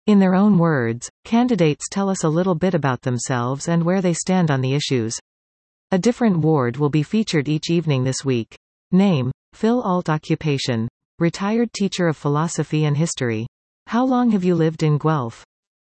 In their own words, candidates tell us a little bit about themselves and where they stand on the issues. A different ward will be featured each evening this week. Name: Phil Alt. Occupation: retired teacher of philosophy and history. How long have you lived in Guelph?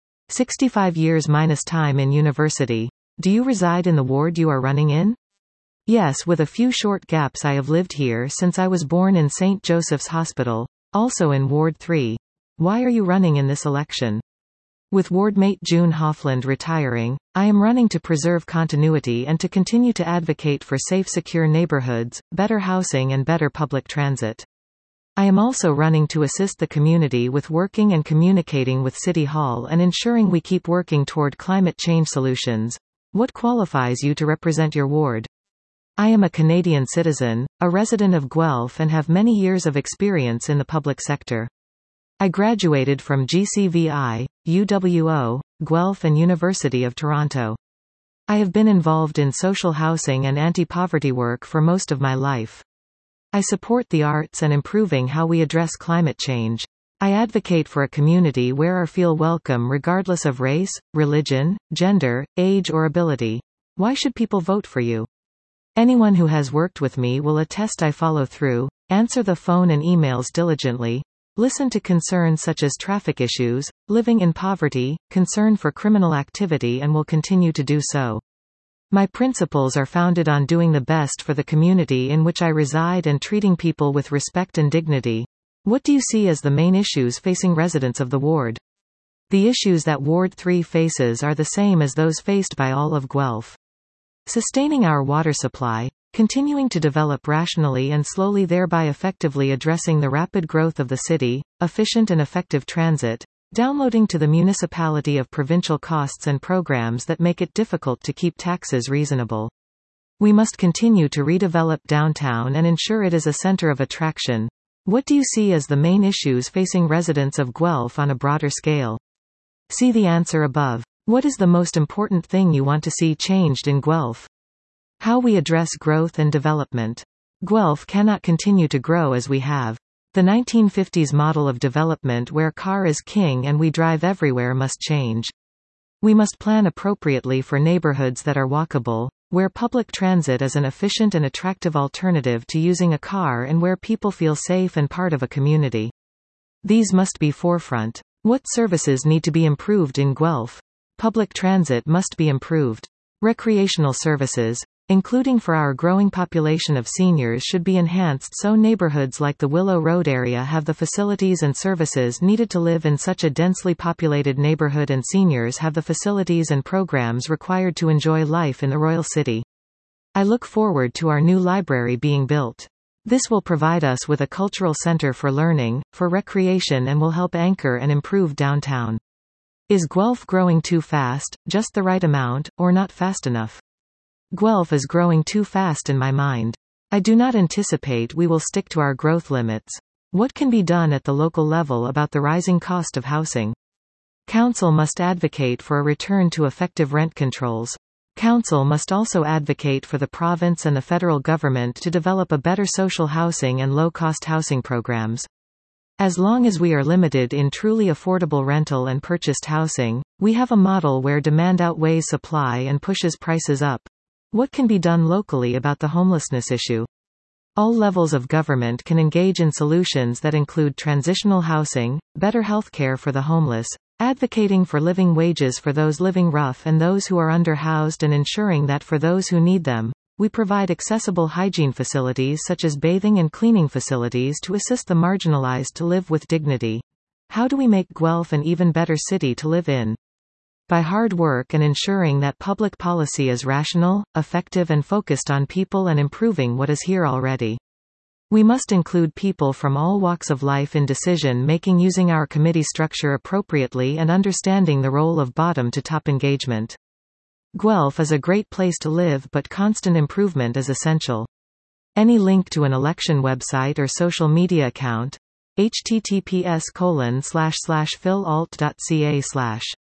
65 years minus time in university. Do you reside in the ward you are running in? Yes, with a few short gaps. I have lived here since I was born in St. Joseph's Hospital, also in Ward 3. Why are you running in this election? With wardmate June Hoffland retiring, I am running to preserve continuity and to continue to advocate for safe, secure neighborhoods, better housing and better public transit. I am also running to assist the community with working and communicating with City Hall and ensuring we keep working toward climate change solutions. What qualifies you to represent your ward? I am a Canadian citizen, a resident of Guelph, and have many years of experience in the public sector. I graduated from GCVI, UWO, Guelph and University of Toronto. I have been involved in social housing and anti-poverty work for most of my life. I support the arts and improving how we address climate change. I advocate for a community where I feel welcome regardless of race, religion, gender, age or ability. Why should people vote for you? Anyone who has worked with me will attest I follow through, answer the phone and emails diligently, listen to concerns such as traffic issues, living in poverty, concern for criminal activity, and will continue to do so. My principles are founded on doing the best for the community in which I reside and treating people with respect and dignity. What do you see as the main issues facing residents of the ward? The issues that Ward 3 faces are the same as those faced by all of Guelph. Sustaining our water supply, continuing to develop rationally and slowly, thereby effectively addressing the rapid growth of the city, efficient and effective transit, downloading to the municipality of provincial costs and programs that make it difficult to keep taxes reasonable. We must continue to redevelop downtown and ensure it is a center of attraction. What do you see as the main issues facing residents of Guelph on a broader scale? See the answer above. What is the most important thing you want to see changed in Guelph? How we address growth and development. Guelph cannot continue to grow as we have. The 1950s model of development where car is king and we drive everywhere must change. We must plan appropriately for neighborhoods that are walkable, where public transit is an efficient and attractive alternative to using a car, and where people feel safe and part of a community. These must be forefront. What services need to be improved in Guelph? Public transit must be improved. Recreational services, including for our growing population of seniors, should be enhanced so neighborhoods like the Willow Road area have the facilities and services needed to live in such a densely populated neighborhood, and seniors have the facilities and programs required to enjoy life in the Royal City. I look forward to our new library being built. This will provide us with a cultural center for learning, for recreation, and will help anchor and improve downtown. Is Guelph growing too fast, just the right amount, or not fast enough? Guelph is growing too fast in my mind. I do not anticipate we will stick to our growth limits. What can be done at the local level about the rising cost of housing? Council must advocate for a return to effective rent controls. Council must also advocate for the province and the federal government to develop a better social housing and low-cost housing programs. As long as we are limited in truly affordable rental and purchased housing, we have a model where demand outweighs supply and pushes prices up. What can be done locally about the homelessness issue? All levels of government can engage in solutions that include transitional housing, better health care for the homeless, advocating for living wages for those living rough and those who are underhoused, and ensuring that for those who need them, we provide accessible hygiene facilities such as bathing and cleaning facilities to assist the marginalized to live with dignity. How do we make Guelph an even better city to live in? By hard work and ensuring that public policy is rational, effective and focused on people and improving what is here already. We must include people from all walks of life in decision-making, using our committee structure appropriately and understanding the role of bottom-to-top engagement. Guelph is a great place to live, but constant improvement is essential. Any link to an election website or social media account? https://philaltca/